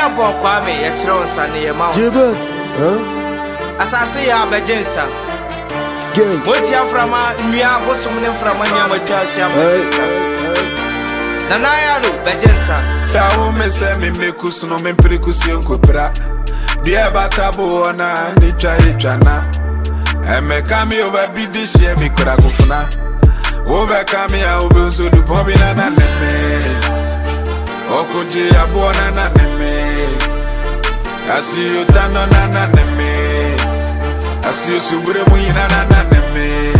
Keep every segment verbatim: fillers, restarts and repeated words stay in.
bon kwame ye kire on sane ye mouse Jibet, huh? Asase ya bejensa Gang. Moti aframa nua bosum ne frama nya matua sia bejensa Nana ya lo bejensa Tawo me se me mekusu no me prekusi nkopra Dia batabo na ni twa etwana Eme kami oba bidi shie mi kura kufuna Oba kami ya obe unso du pombi na na neme Okoji ya buona na neme Asi utano na na neme Asi usubure muina na na neme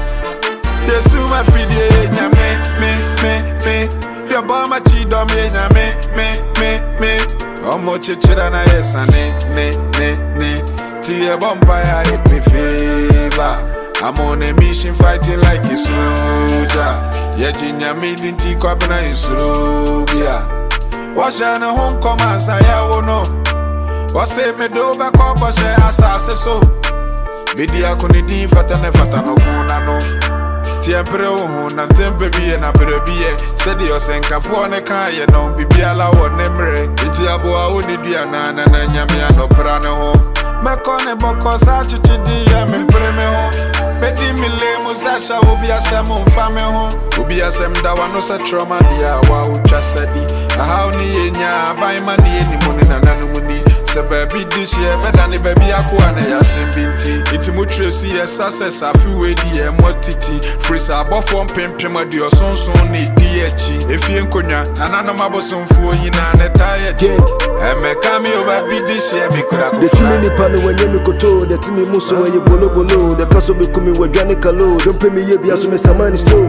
Yesu mafidie nyame me me me Yoba machido me nyame me me me Omo chichira na yesa ne ne ne ne Tie bomba ya epi favor I'm on a mission fighting like a soldier Yeji nyame dinti kwa bina insurubia Washa na home command saya wono Wase me do ba kwa boshe asase so Bidi akoni di fata ne fata no kuna no Tiempre wo na tempe biye na berebiye Sedi osenkafo ne kan ye no bibiala wo nemre Iti aboa oni dua na na na nyame anopra ne ho Mekone boko sa chichidi ya mimpreme ho Bedi mile musasha ubi asem mfame ho Ubi asem dawa no se trauma dia wa uchasedi Aha uni yenya abaima ni yeni muni na nanumuni Se baby dish ye beda ni baby akuwa ne ya simbinti Iti mutresi ye sase afi wedi ye mwotiti Frisa abofo mpempema di osonson ni di echi Efi nkonya nanano mabosonfuo yina ne tayechi Eme kami oba bidish ye mikura kufuna The timi ni pano wenye mikoto The timi muso wenye bolo bolo The kaso mikumi wajane kalo Don't pay me ye biaso me samani sto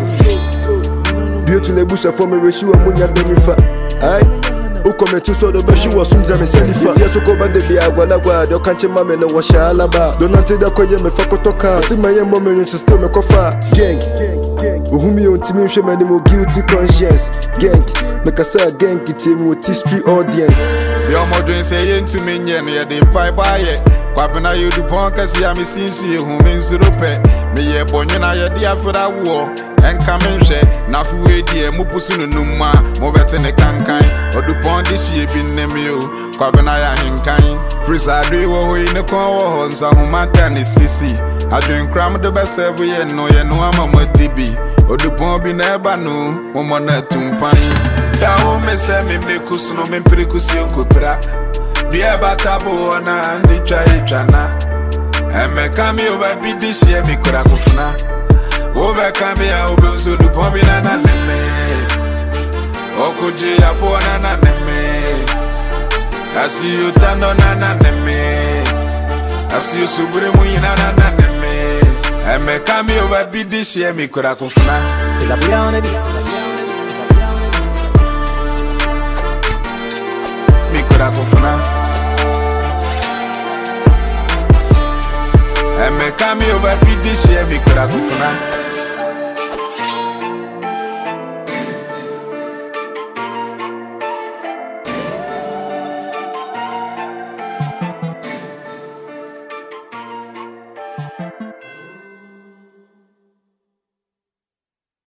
Beauty ne busa for me reshi wa munya bemifa Aye Uko metu so do beshi wa sundra me selifa Yeti yaso ko bande bi agwa na gwa Do kanche mame na washa alaba Donante da kwa ye me fako toka Sima ye mo me nyonche still me kofa Gang Uhumi yon timi mshe mani mo guilty conscience Gang Mekasa gang kitimi wo T-Street audience Yo mo dwen se ye ntumi nye no ye de pai ba ye Kwa bina yo du pon kasi ya mi sinsu ye hu mi nsuro pe Me ye bonyo na ye di afra wo Enka menhwe na fuwe die mupusu no numa mo bete ne kankan odu pon di hie bi nemi o kwa bina ya hinkan Frisa adwe wo ho ne kon wo ho nsa humata ne sisi adwen kram de be serve ye no ye no ama modibi odu pon bi na eba no mo mo na tumpan dawo me se me mekusu no me prekusi okopra bia batabo na ni twa etwana eme kami oba bi di hie mi kura kufuna Oba kami ya ube unso du pombi na na neme Okoji ya buona na neme Asi utano na na neme Asi usubure muina na na neme Eme kami oba bidi shie mi kura kufuna Zabuya on the beat Mi kura kufuna Eme kami oba bidi shie mi kura kufuna